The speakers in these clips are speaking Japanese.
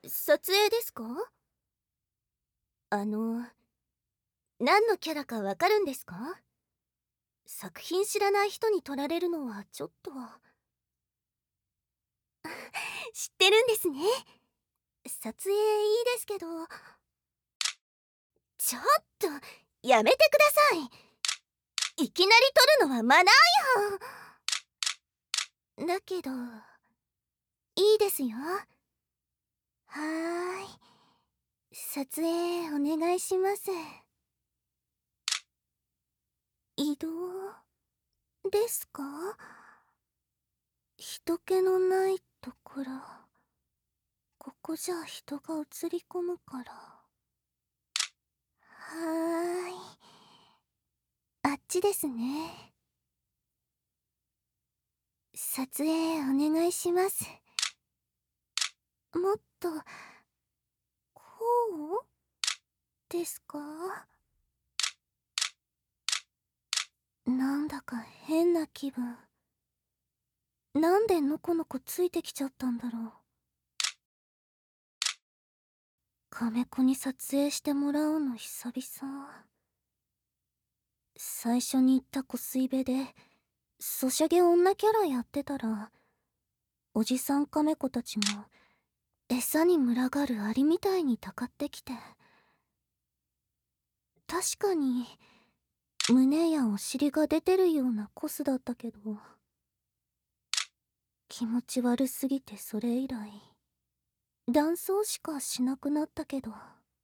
撮影ですか？何のキャラかわかるんですか？作品知らない人に撮られるのはちょっと。知ってるんですね。撮影いいですけど。ちょっとやめてください。いきなり撮るのはマナーよ。だけどいいですよ。はーい、撮影お願いします。移動ですか？人気のないところ。ここじゃ人が映り込むから。はーい、あっちですね。撮影お願いします。もっとこうですか？なんだか変な気分。なんでのこのこついてきちゃったんだろう。カメ子に撮影してもらうの久々。最初に言った小水部でソシャゲ女キャラやってたら、おじさんカメ子たちも餌に群がるアリみたいにたかってきて、確かに胸やお尻が出てるようなコスだったけど、気持ち悪すぎてそれ以来男装しかしなくなったけど、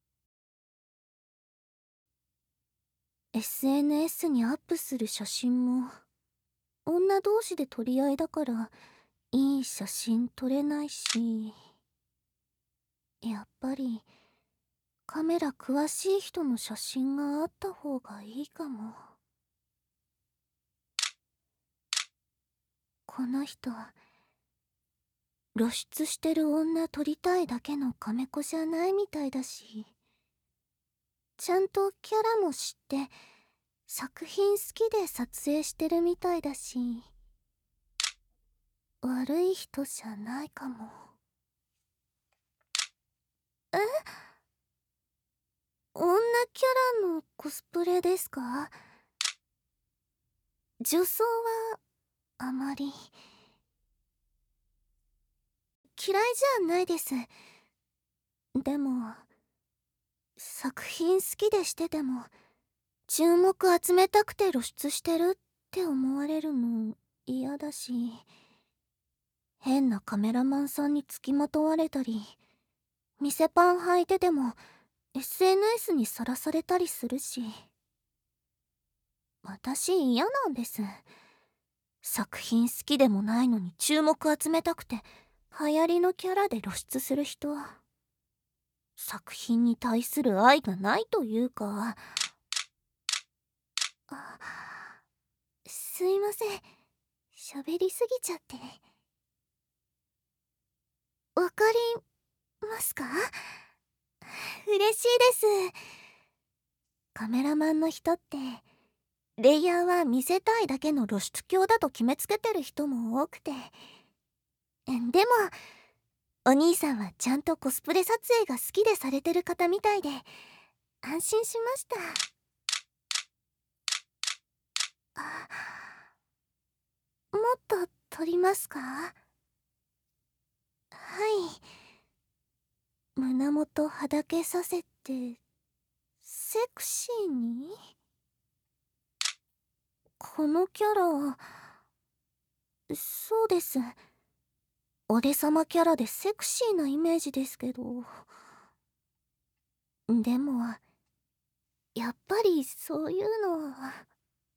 SNS にアップする写真も女同士で取り合いだからいい写真撮れないし、やっぱりカメラ詳しい人の写真があった方がいいかも。この人露出してる女撮りたいだけのカメ子じゃないみたいだし、ちゃんとキャラも知って作品好きで撮影してるみたいだし、悪い人じゃないかも。え、女キャラのコスプレですか？女装はあまり。嫌いじゃないです。でも作品好きでしてても注目集めたくて露出してるって思われるの嫌だし、変なカメラマンさんにつきまとわれたり、店パン履いてでも SNS にさらされたりするし、私嫌なんです。作品好きでもないのに注目集めたくて流行りのキャラで露出する人、作品に対する愛がないというか。あ、すいません、喋りすぎちゃって。わかりますか？嬉しいです。カメラマンの人ってレイヤーは見せたいだけの露出狂だと決めつけてる人も多くて、でもお兄さんはちゃんとコスプレ撮影が好きでされてる方みたいで安心しました。あ、もっと撮りますか？はい、胸元はだけさせてセクシーに。このキャラ、そうです、俺様キャラでセクシーなイメージですけど。でもやっぱりそういうのは。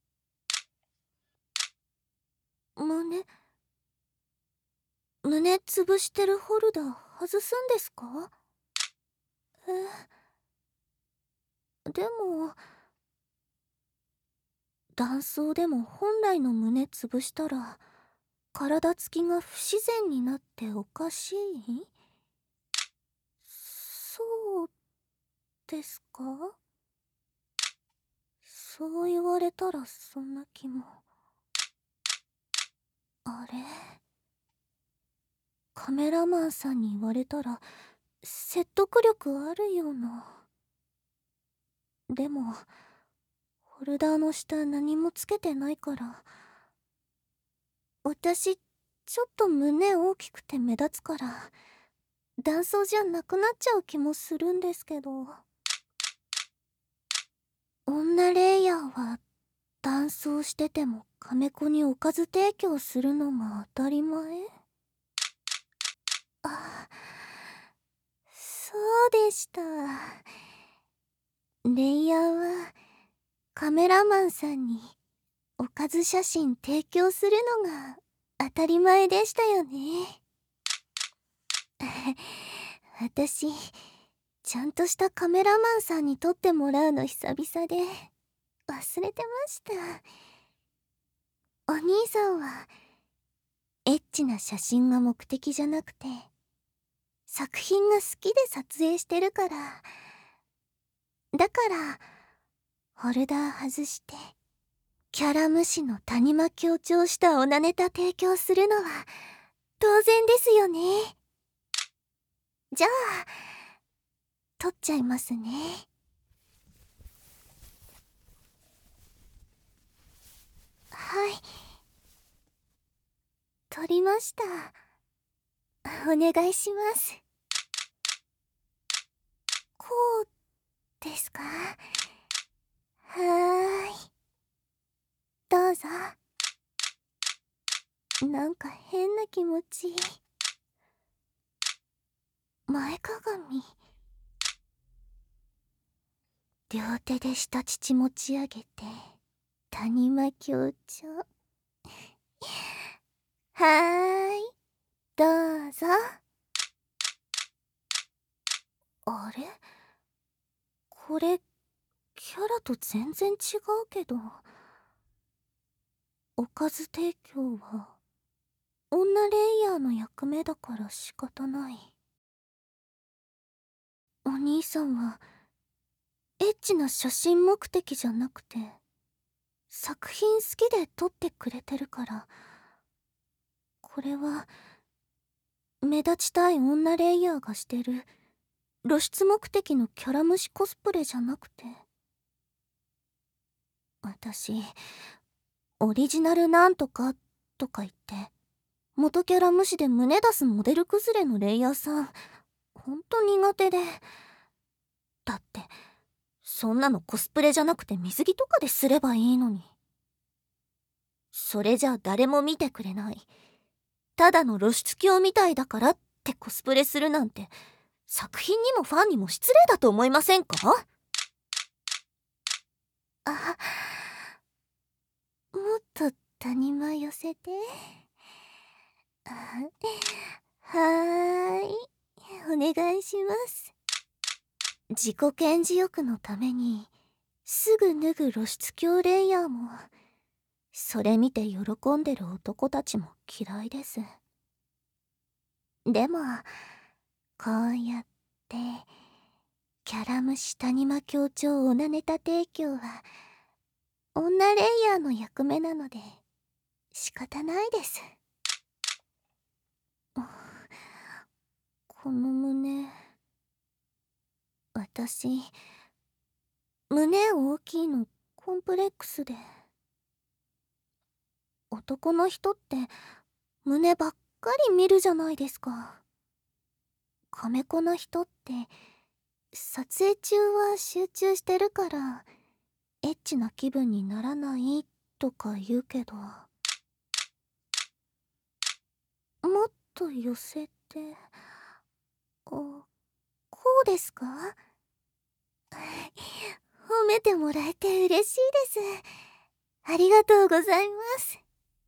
胸潰してるホルダー外すんですか？でも男装でも本来の胸潰したら体つきが不自然になっておかしい？そうですか？そう言われたらそんな気も。あれ、カメラマンさんに言われたら説得力あるような。でもホルダーの下何もつけてないから、私ちょっと胸大きくて目立つから男装じゃなくなっちゃう気もするんですけど。女レイヤーは男装しててもカメ子におかず提供するのが当たり前？あ、そうでした。レイヤーはカメラマンさんにおかず写真提供するのが当たり前でしたよね。私ちゃんとしたカメラマンさんに撮ってもらうの久々で忘れてました。お兄さんはエッチな写真が目的じゃなくて作品が好きで撮影してるから。だからホルダー外してキャラ無視の谷間強調したオナネタ提供するのは当然ですよね。じゃあ撮っちゃいますね。はい、撮りました。お願いします。こうですか？はーい、どうぞ。なんか変な気持ち。前かがみ。両手で下乳持ち上げて谷間強調。はーい、どうぞ。あれ、これキャラと全然違うけど。おかず提供は女レイヤーの役目だから仕方ない。お兄さんはエッチな写真目的じゃなくて作品好きで撮ってくれてるから、これは目立ちたい女レイヤーがしてる露出目的のキャラ無視コスプレじゃなくて、私オリジナルなんとかとか言って元キャラ無視で胸出すモデル崩れのレイヤーさんほんと苦手で。だってそんなのコスプレじゃなくて水着とかですればいいのに。それじゃ誰も見てくれない、ただの露出狂みたいだからってコスプレするなんて作品にもファンにも失礼だと思いませんか？あ、もっと谷間寄せて。あ、はーい、お願いします。自己顕示欲のためにすぐ脱ぐ露出狂レイヤーもそれ見て喜んでる男たちも嫌いです。でもこうやってキャラ無視谷間強調オナネタ提供は女レイヤーの役目なので仕方ないです。この胸、私胸大きいのコンプレックスで。男の人って胸ばっかり見るじゃないですか。カメコな人って撮影中は集中してるからエッチな気分にならないとか言うけど、もっと寄せて。こうですか？褒めてもらえて嬉しいです。ありがとうございます。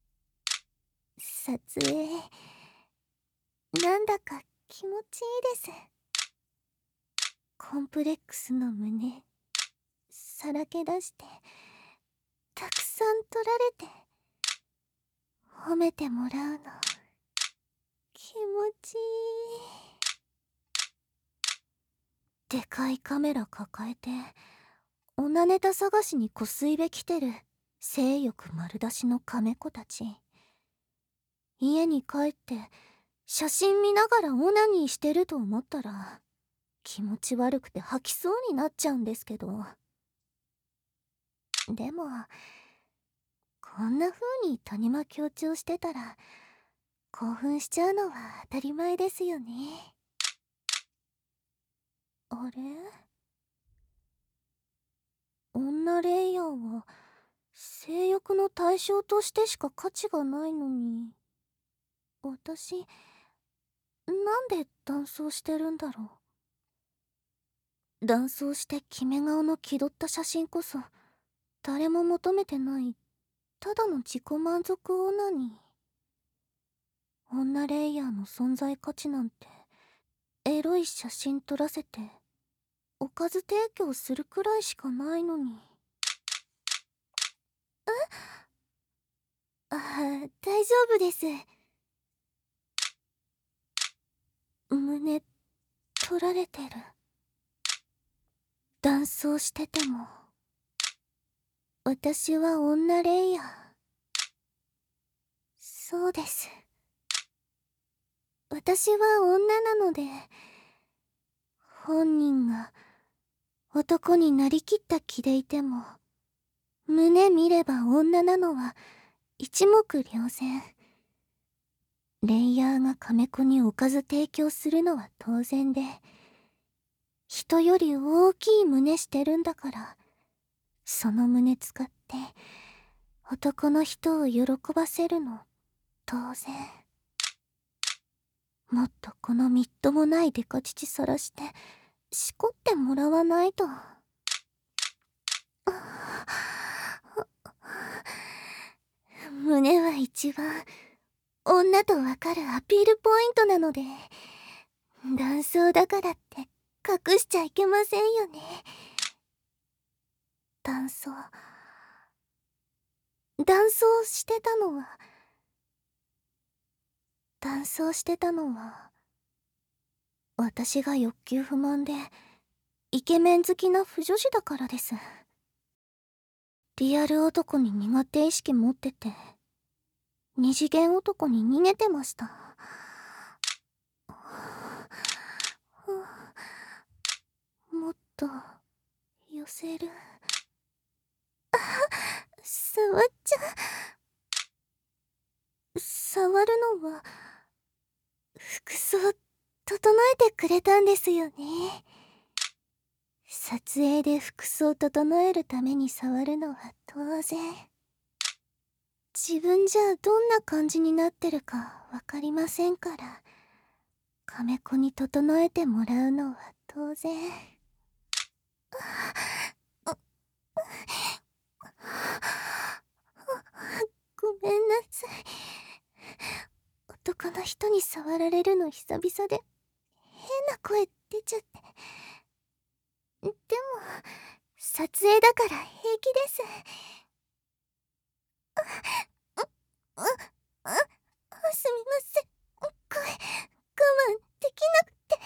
撮影なんだか気持ちいいです。コンプレックスの胸さらけ出してたくさん撮られて褒めてもらうの気持ちいい。でかいカメラ抱えてオナネタ探しにこすいべ来てる性欲丸出しのカメ子たち。家に帰って写真見ながらオナニーしてると思ったら気持ち悪くて吐きそうになっちゃうんですけど。でもこんな風に谷間強調してたら興奮しちゃうのは当たり前ですよね。あれ、女レイヤーは性欲の対象としてしか価値がないのに、私なんで男装してるんだろう。男装して決め顔の気取った写真こそ誰も求めてないただの自己満足オナニー。女レイヤーの存在価値なんてエロい写真撮らせておかず提供するくらいしかないのに。ああ、大丈夫です。胸取られてる。男装してても私は女レイヤー。そうです。私は女なので、本人が男になりきった気でいても胸見れば女なのは一目瞭然。レイヤーがカメ子におかず提供するのは当然で、人より大きい胸してるんだから、その胸使って男の人を喜ばせるの当然。もっとこのみっともないデカ乳さらしてしこってもらわないと。胸は一番女とわかるアピールポイントなので、男装だからって隠しちゃいけませんよね。男装男装してたのは男装してたのは私が欲求不満でイケメン好きな腐女子だからです。リアル男に苦手意識持ってて二次元男に逃げてました。もっと寄せる。触っちゃ触るのは服装整えてくれたんですよね。撮影で服装整えるために触るのは当然。自分じゃどんな感じになってるかわかりませんから、カメ子に整えてもらうのは当然。ごめんなさい。男の人に触られるの久々で変な声出ちゃって。でも撮影だから平気です。すみません。声我慢できなくて。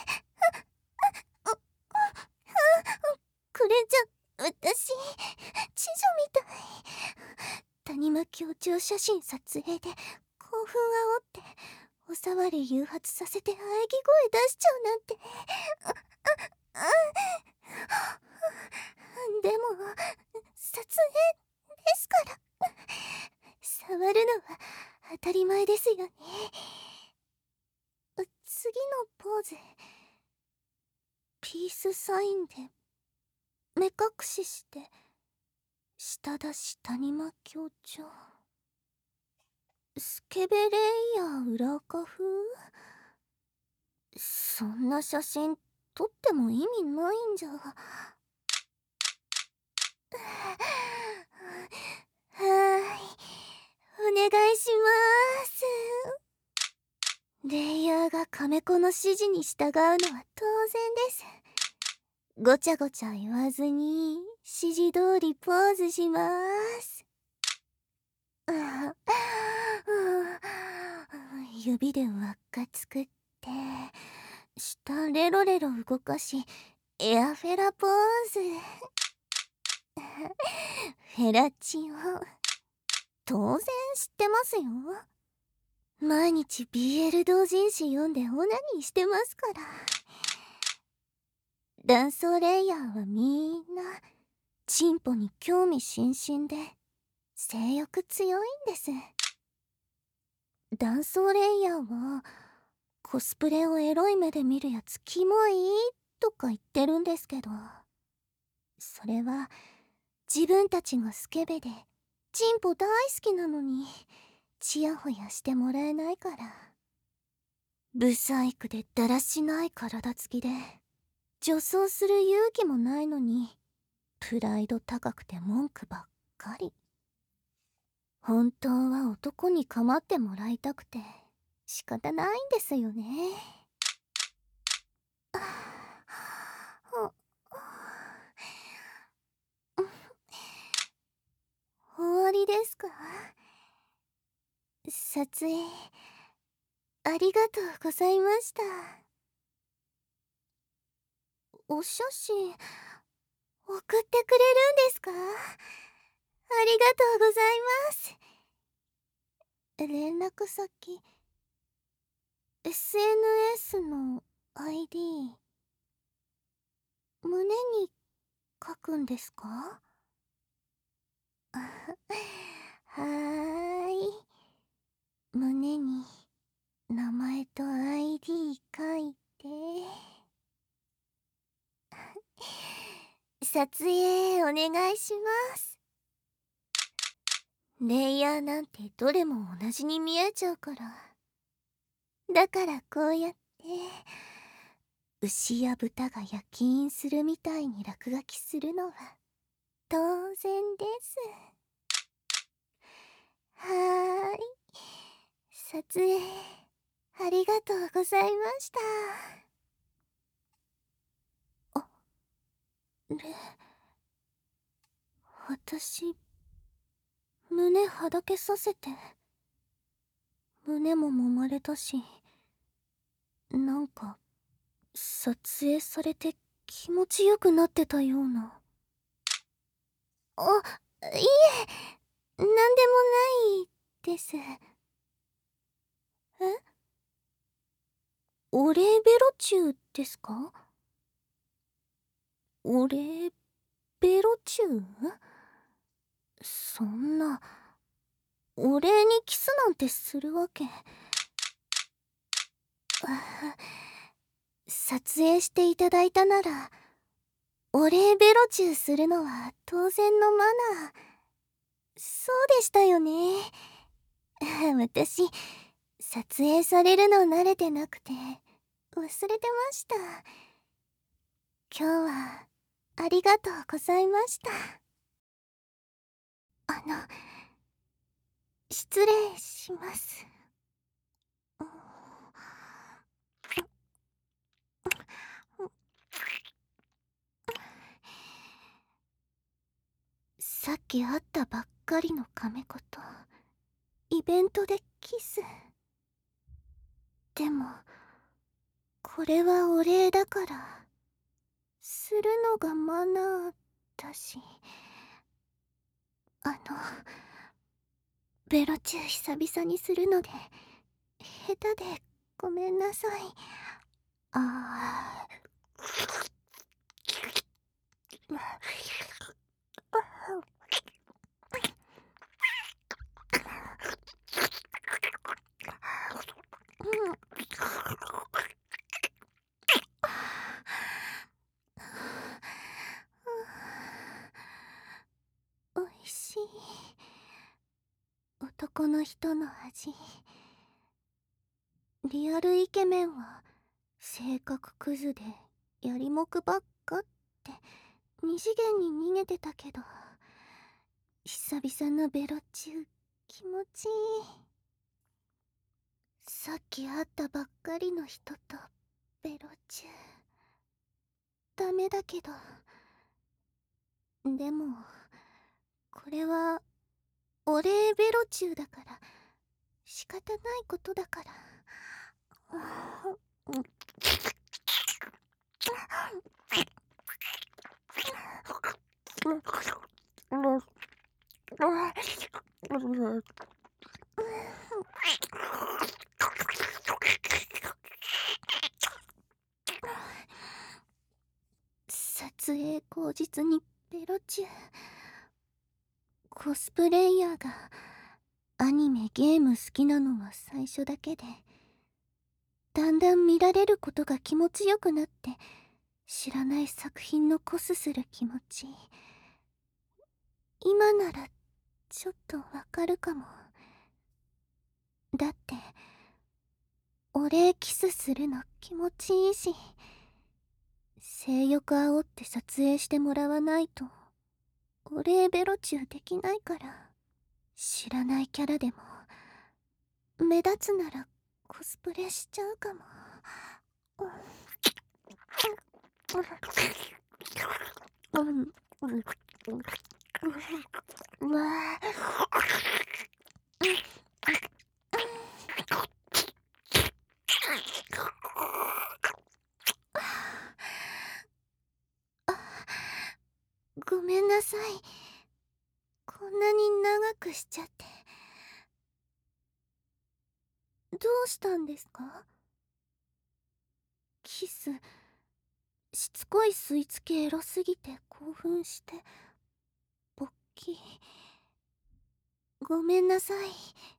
これじゃ私痴女みたい。谷間強調写真撮影で興奮煽ってお触り誘発させて喘ぎ声出しちゃうなんて。でも撮影ですから触るのは当たり前ですよね。次のポーズピースサインで目隠しして舌出し谷間強調。スケベレイヤー裏垢風。そんな写真撮っても意味ないんじゃ。お願いします。レイヤーがカメ子の指示に従うのは当然です。ごちゃごちゃ言わずに指示通りポーズします。指で輪っか作って下レロレロ動かしエアフェラポーズ。フェラチオ当然知ってますよ。 毎日 BL 同人誌読んでオナニーしてますから。男装レイヤーはみんなチンポに興味津々で性欲強いんです。男装レイヤーはコスプレをエロい目で見るやつキモいとか言ってるんですけど、それは自分たちがスケベでチンポ大好きなのにチヤホヤしてもらえないから。ブサイクでだらしない体つきで女装する勇気もないのにプライド高くて文句ばっかり。本当は男に構ってもらいたくて仕方ないんですよね。終わりですか？撮影ありがとうございました。お写真送ってくれるんですか？ありがとうございます。連絡先 SNS の ID 胸に書くんですか？はーい。胸に名前と ID 書いて。撮影お願いします。レイヤーなんてどれも同じに見えちゃうから。だからこうやって牛や豚が焼き印するみたいに落書きするのは当然です。はーい。撮影ありがとうございました。あれ、私胸はだけさせて胸も揉まれたし、なんか撮影されて気持ちよくなってたような。あ、いえ、なんでもないです。え、お礼ベロチューですか？お礼ベロチュー？そんな、お礼にキスなんてするわけ。撮影していただいたならお礼ベロチューするのは当然のマナー。そうでしたよね。私撮影されるの慣れてなくて忘れてました。今日はありがとうございました。失礼します。さっき会ったばっかりの亀子とイベントでキス。でもこれはお礼だからするのがマナーだし。ベロチュー久々にするので下手でごめんなさい。あおいしい。男の人の味。リアルイケメンは性格クズでやりもくばっかって二次元に逃げてたけど、久々のベロチュー気持ちいい。さっき会ったばっかりの人とベロチューダメだけど、でもこれはお礼ベロチューだから仕方ないことだから。 口実にベロチュー。コスプレイヤーがアニメゲーム好きなのは最初だけで、だんだん見られることが気持ちよくなって、知らない作品のコスする気持ち、今ならちょっとわかるかも。だってお礼キスするの気持ちいいし、性欲煽って撮影してもらわないとお礼ベロチューできないから。知らないキャラでも目立つならコスプレしちゃうかも。うわあ、ごめんなさい。こんなに長くしちゃって。どうしたんですか？キス、しつこい吸い付けエロすぎて興奮して勃起。ごめんなさい。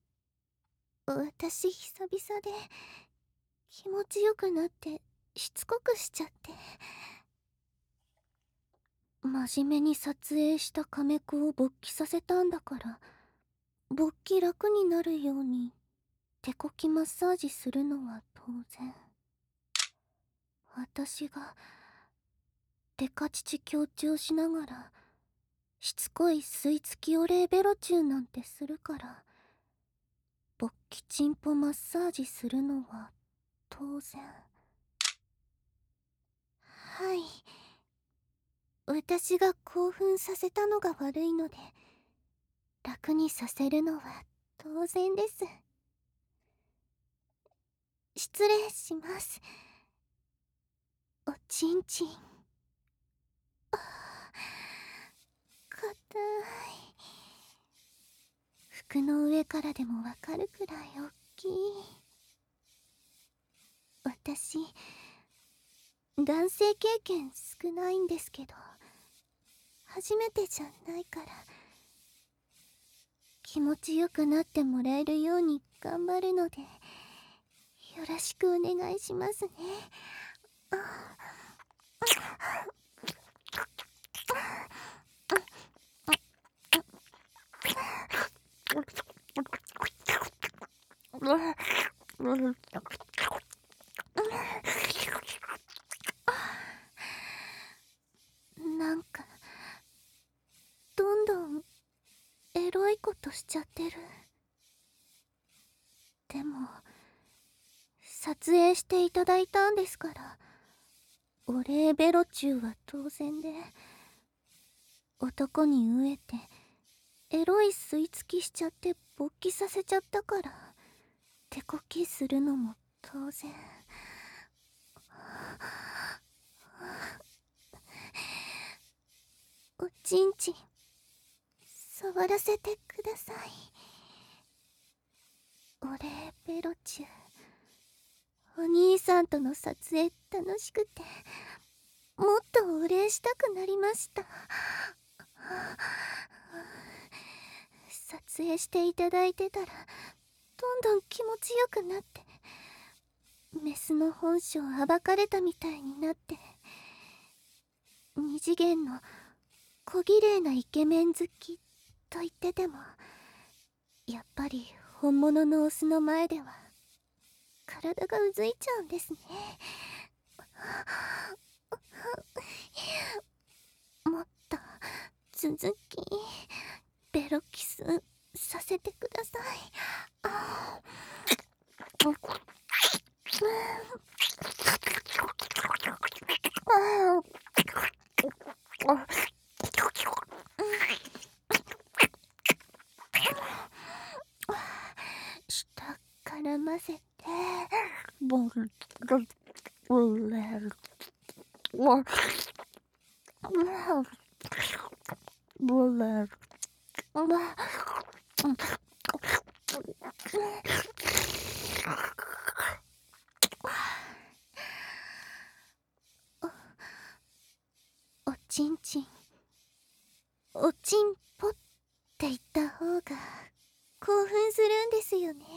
私久々で気持ちよくなってしつこくしちゃって。真面目に撮影したカメ子を勃起させたんだから、勃起楽になるように手こきマッサージするのは当然。私がデカ乳強調しながらしつこい吸い付きお礼ベロチューなんてするから、勃起チンポマッサージするのは当然。はい、私が興奮させたのが悪いので、楽にさせるのは当然です。失礼します。おちんちん。あ、硬い。服の上からでもわかるくらいおっきい。私、男性経験少ないんですけど、初めてじゃないから、気持ちよくなってもらえるように頑張るので、よろしくお願いしますね。なんかどんどんエロいことしちゃってる。でも撮影していただいたんですから、お礼ベロチューは当然で、男に飢えてエロい吸い付きしちゃって勃起させちゃったから、手こきするのも当然。おちんちん触らせてください。お礼ベロチュー、お兄さんとの撮影楽しくて、もっとお礼したくなりました。撮影していただいてたらどんどん気持ちよくなって、メスの本性暴かれたみたいになって、二次元の小綺麗なイケメン好きと言ってても、やっぱり本物のオスの前では体がうずいちゃうんですね。もっと続きベロキスさせてください。下絡ませてボルボレルボレル。おちんちんか興奮するんですよね。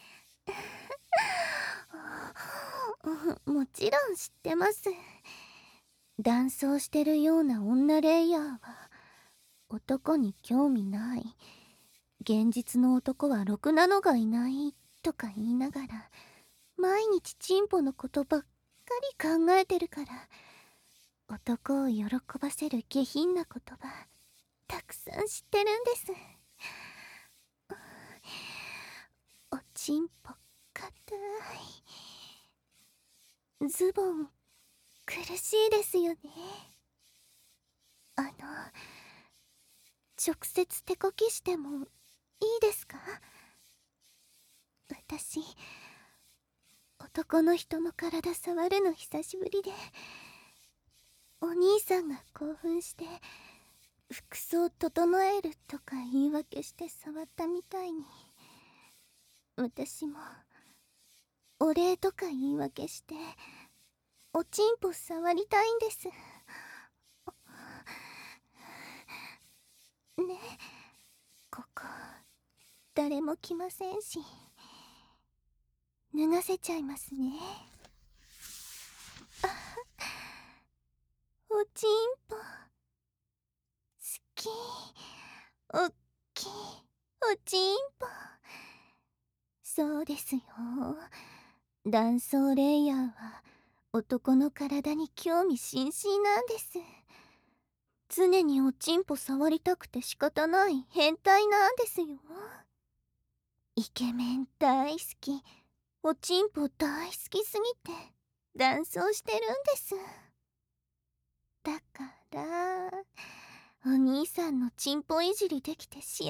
もちろん知ってます。男装してるような女レイヤーは男に興味ない、現実の男はろくなのがいないとか言いながら毎日チンポのことばっかり考えてるから、男を喜ばせる下品な言葉たくさん知ってるんです。おちんぽ硬い、ズボン苦しいですよね。直接手こきしてもいいですか？私男の人の体触るの久しぶりで、お兄さんが興奮して服装整えるとか言い訳して触ったみたいに、私もお礼とか言い訳しておちんぽ触りたいんです。ね、ここ誰も来ませんし、脱がせちゃいますね。おちんぽ好き、おっきいおちんぽ。そうですよ、男装レイヤーは男の体に興味津々なんです。常におちんぽ触りたくて仕方ない変態なんですよ。イケメン大好き、おちんぽ大好きすぎて男装してるんです。だからお兄さんのチンポいじりできて幸せです。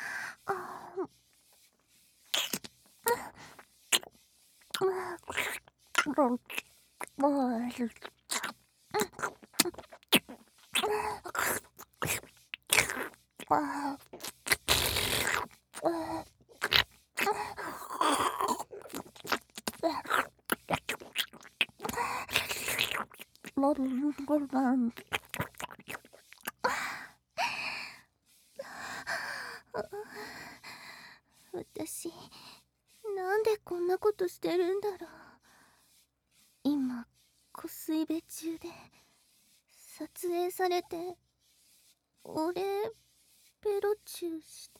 私なんでこんなことしてるんだろう。今湖水辺中で撮影されて俺ペロチューして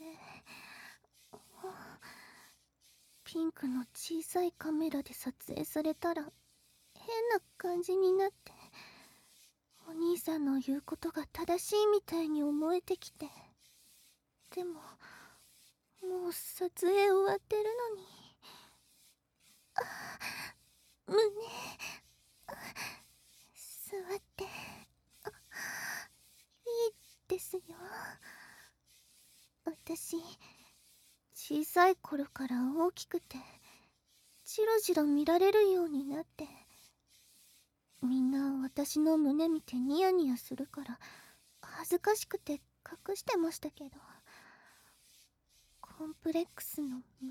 ピンクの小さいカメラで撮影されたら変な感じになって、お兄さんの言うことが正しいみたいに思えてきて、でももう撮影終わってるのに、胸触っていいですよ。私小さい頃から大きくてジロジロ見られるようになって、みんな私の胸見てニヤニヤするから恥ずかしくて隠してましたけど、コンプレックスの胸、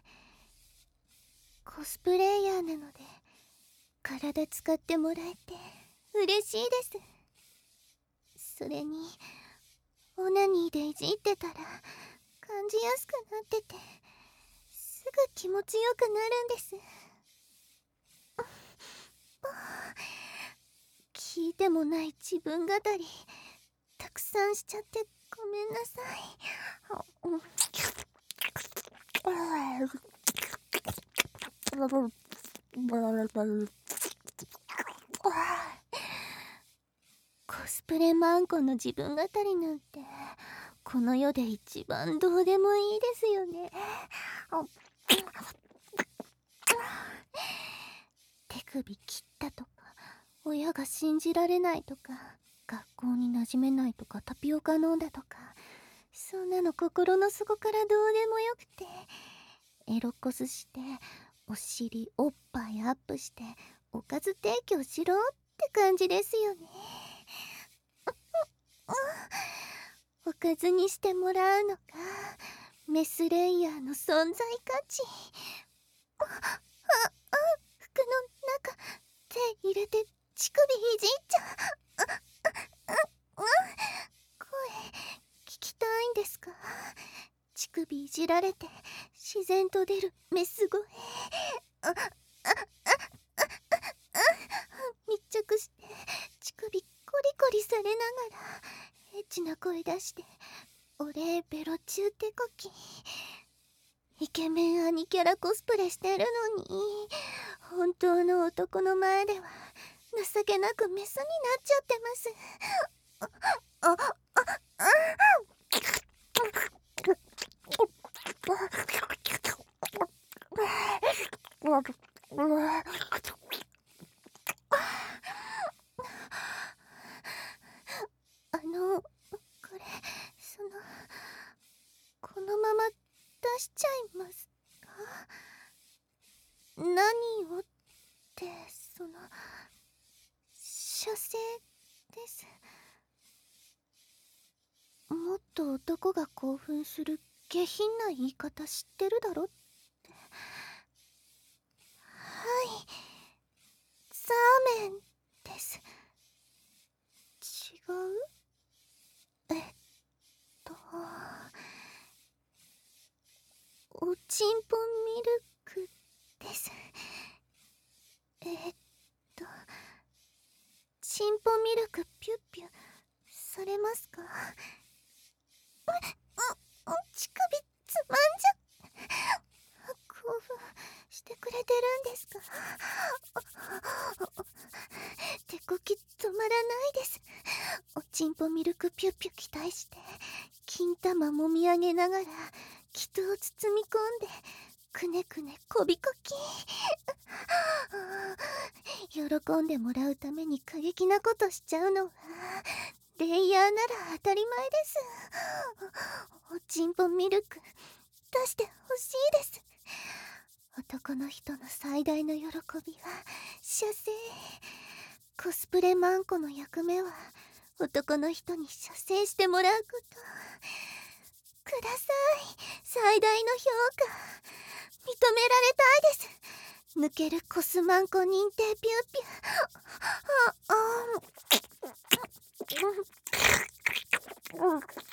コスプレイヤーなので体使ってもらえて嬉しいです。それにオナニーでいじってたら感じやすくなってて、すぐ気持ちよくなるんです。聞いてもない自分語りたくさんしちゃってごめんなさい。コスプレマンコの自分語りなんてこの世で一番どうでもいいですよね。手首切ったとか親が信じられないとか学校に馴染めないとかタピオカ飲んだとか、そんなの心の底からどうでもよくて、エロコスしてお尻おっぱいアップしておかず提供しろって感じですよね。おかずにしてもらうのがメスレイヤーの存在価値。服の中手入れて乳首いじっちゃう。声聞きたいんですか？乳首いじられて自然と出るメス声。密着して乳首コリコリされながらエッチな声出してお礼ベロ中手こき。イケメン兄キャラコスプレしてるのに本当の男の前では情けなくメスになっちゃってます。これこのまま出しちゃいますか？何をって射精です。もっと男が興奮する下品な言い方知ってるだろって。はい、ザーメンです。違う？おちんぽミルクです。ちんぽミルクピュッピュされますか？乳首つまんじゃ。興奮してくれてるんですか？手こき止まらないです。おちんぽミルクピュッピュ期待して金玉もみ上げながら気筒を包み込んでくねくねこびこき。喜んでもらうために過激なことしちゃうのはレイヤーなら当たり前です。おちんぽミルク出してほしいです。男の人の最大の喜びは射精。コスプレマンコの役目は男の人に射精してもらうこと。ください、最大の評価。認められたいです。抜けるコスマンコ認定ピューピュー。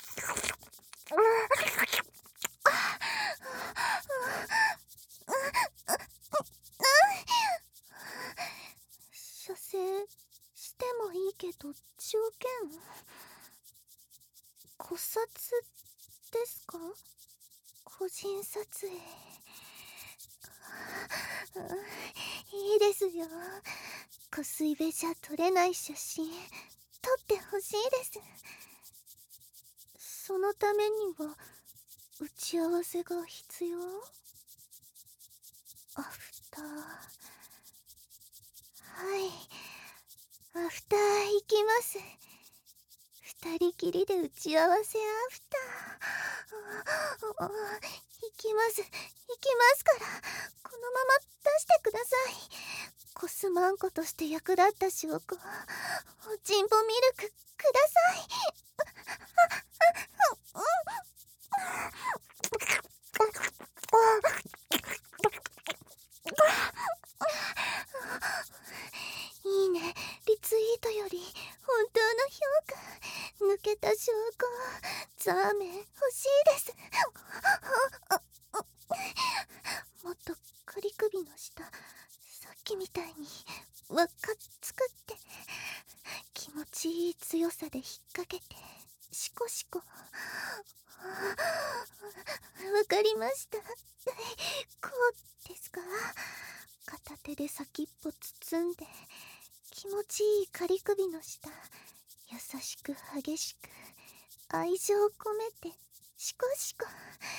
射精してもいいけど条件？骨撮ですか？個人撮影。いいですよ。コスイベじゃ撮れない写真撮ってほしいです。そのためには打ち合わせが必要？アフター。はい、アフター行きます。二人きりで打ち合わせアフター。行きますからこのまま出してください。コスマンコとして役立った証拠、おちんぽミルクください。いいね、リツイートより本当の評価。抜けた証拠、ザーメン欲しいです。もっと仮首の下、さっきみたいに輪っか作って気持ちいい強さで引っ掛けてシコシコ。わかりました。こうですか？片手で先っぽ包んで気持ちいい仮首の下、優しく激しく愛情を込めてシコシコ。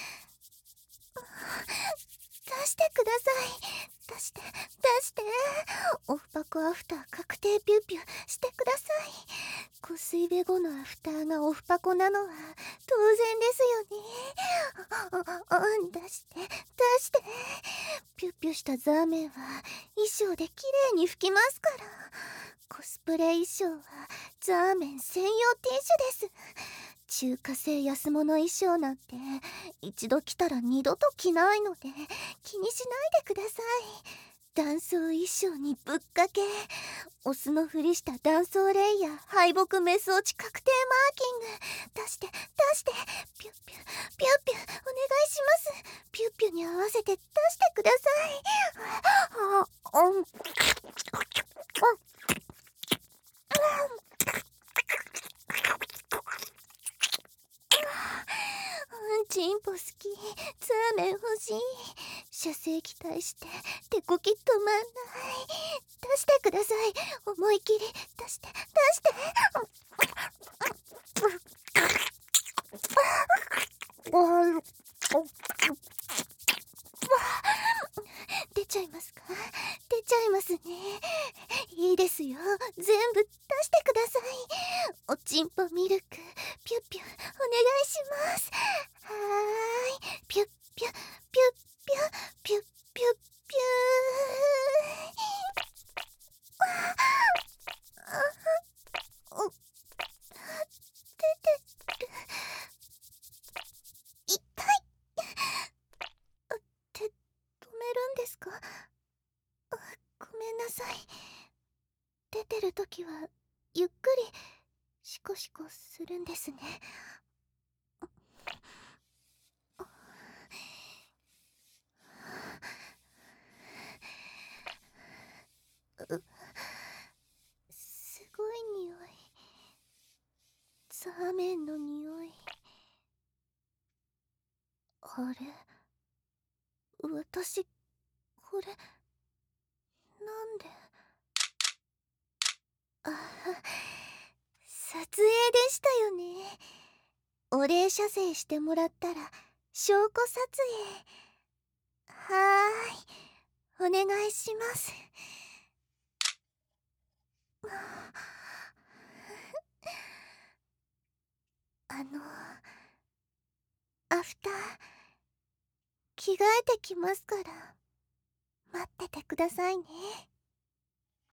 出してください。出してオフパコアフター確定ピューピューしてください。コスイベ後のアフターがオフパコなのは当然ですよね。出してピュッピュしたザーメンは衣装で綺麗に拭きますから。コスプレ衣装はザーメン専用 T シャツです。中華製安物衣装なんて一度着たら二度と着ないので気にしないでください。 男装衣装にぶっかけ、オスのふりした男装レイヤー敗北メス落ち確定マーキング出して出して、ピュッピュッピュッピュッお願いします。ピュッピュに合わせて出してください。チンポ好き、ツーメン欲しい。射精期待して手こき止まんない。出してください。思い切り出して出して。出ちゃいますか？出ちゃいますね。いいですよ、全部出してください。おちんぽミルクピュッピュお願いします。はーい、ピュッピュッピュッピュッピュッピュッピュー。出てる。痛い。手止めるんですか？ごめんなさい。出てる時はゆっくりシコシコするんですね。すごい匂い。ザーメンの匂い。あれ、私これなんで。あ、撮影でしたよね。お礼写生してもらったら証拠撮影。はーい、お願いします。アフター着替えてきますから待っててくださいね。